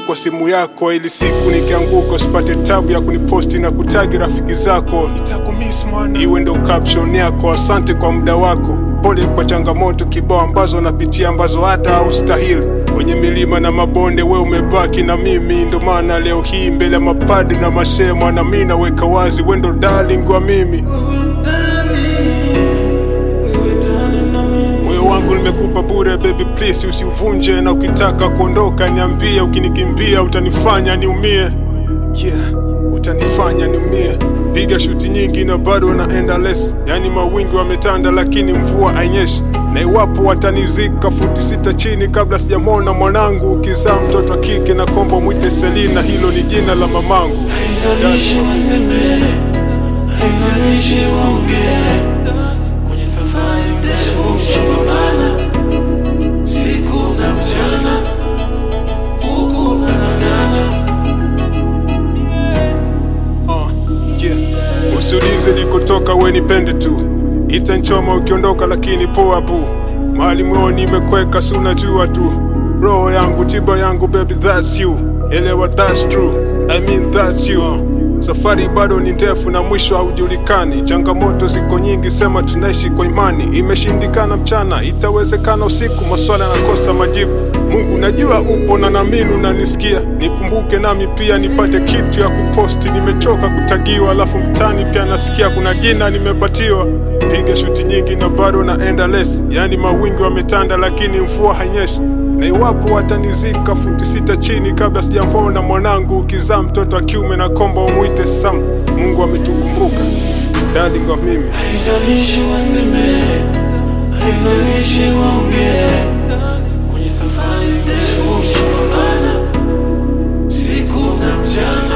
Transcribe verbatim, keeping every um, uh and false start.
kwa simu yako, ili siku nikianguka usipate tabu ya kuniposti na kutagi rafiki zako. Nitakumiss mwana, iwe ndo caption yako. Asante kwa muda wako, pole kwa changamoto kibao ambazo napitia, ambazo hata haustahili. Kwenye milima na mabonde we umebaki na mimi, ndo maana leo hii mbele ya mapadi na mashema na mimi naweka wazi, we ndo darling wa mimi. Moyo wangu nimekupa bure baby, please usivunje, na ukitaka kuondoka niambie, ukinikimbia utanifanya niumie. Yeah, utanifanya niumie. Piga shuti nyingi na bado naenda less, yani mawingu wametanda lakini mvua hainyeshi. Na iwapo watanizika futi sita chini kabla sijamwona mwanangu, ukizaa mtoto wa kike na kombo mwite Selina, hilo ni jina la mamangu. Haijalishi waseme, haijalishi waongee, kwenye safari ndefu tutapambana, siku na mchana, huku nang'ang'ana. Usiulize nilikotoka, we nipende tu, itanchoma ukiondoka lakini poa bu. Mahali moyoni nimekweka, si unajua tu, roho yangu tiba yangu baby, that's you. Elewa that's true, I mean that's you. Safari bado ni ndefu na mwisho haujulikani, changamoto ziko nyingi, sema tunaishi kwa imani. Imeshindikana mchana, itawezekana usiku, maswala yanakosa majibu. Mungu najua upo na naamini unanisikia, nikumbuke nami pia nipate kitu ya kuposti. Nimechoka kutagiwa alafu mtani pia nasikia kuna jina nimepatiwa. Piga shuti nyingi na bado naenda less, yani mawingu wametanda lakini mvua hainyeshi. Na iwapo watanizika futi sita chini kabla sijamwona mwanangu, ukizaa mtoto wa kiume na komba umuite Sam, Mungu ametukumbuka, darling wa mimi. Haijalishi waseme, haijalishi waongee, kwenye safari ndefu tutapambana, siku na mchana.